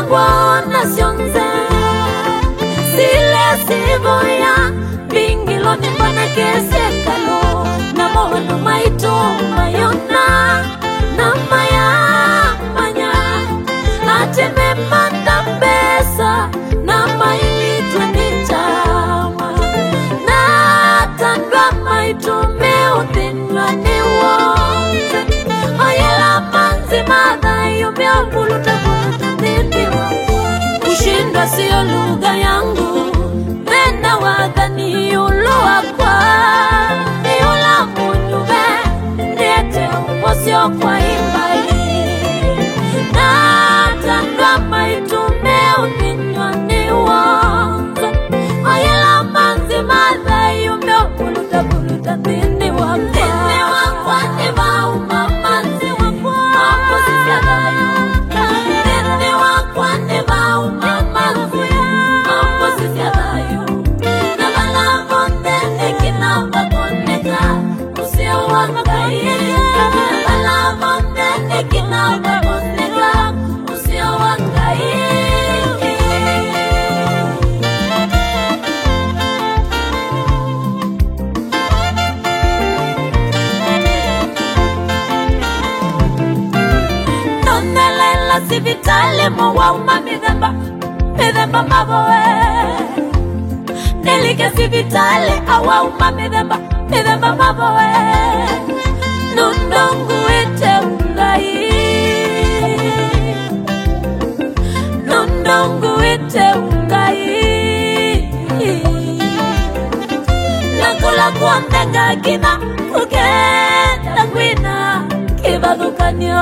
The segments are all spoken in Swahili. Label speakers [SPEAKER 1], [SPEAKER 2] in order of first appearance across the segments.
[SPEAKER 1] wana sionze sile sivoya bingilo nimbana kesekalo na mono maito mayona na maya manya ateme manda pesa na maili tunitama na tandwa maito meuthinwa ni wote ayela manzi madha yumeambuluta nini wangu ushindwa siyo lugha yangu mena wadhani uloa kwa ni ula munyume niete umosio kwa imbai na tandwa maitume uninywa ni wangu ayela manzi madha yumeambuluta nini wangu ni mauma manzi wangu mambo sisiadayo nini wakwa ni mauma manzi mambo sisiadayo na malavonde nikinamba koneka usio wangai na malavonde nikinamba koneka usio wangai sivitale mwauma midhemba maboe Nelike sivitale awauma midhemba maboe Nundongu ite ungai Nundongu ite ungai Nakula kuandenga kina kukenda kwina kibadukanyo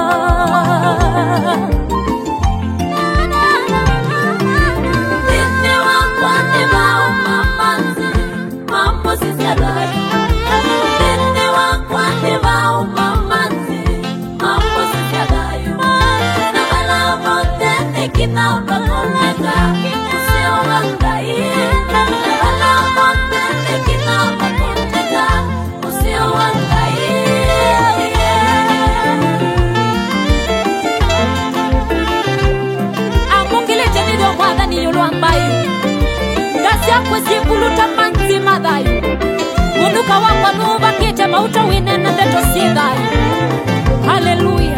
[SPEAKER 1] Kwesibuluta manzi madhayo Munuka wakwa nuba kete mauta wine na ndeto sigayo Hallelujah.